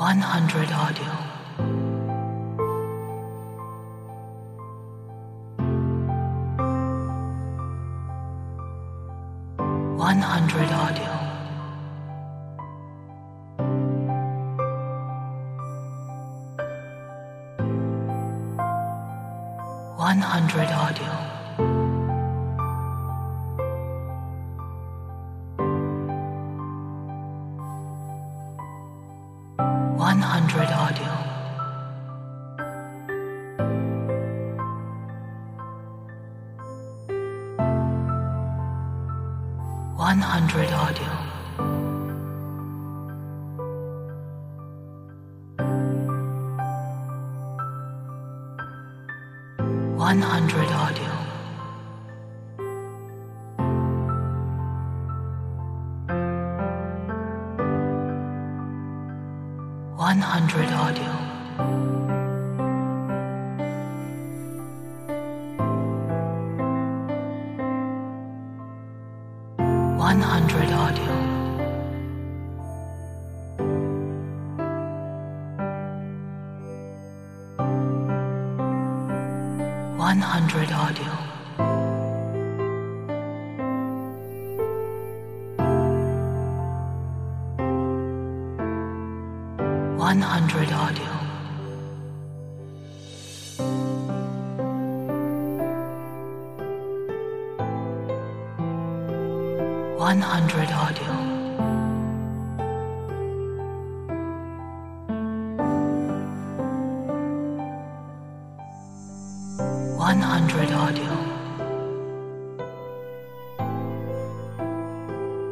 100 audio. 100 audio. 100 audio. 100 audio. 100 audio. 100 audio. 100 audio. 100 audio. 100 audio. 100 audio. 100 audio. 100 audio.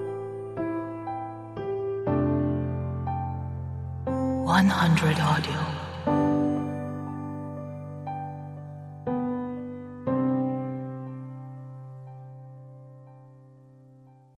100 audio.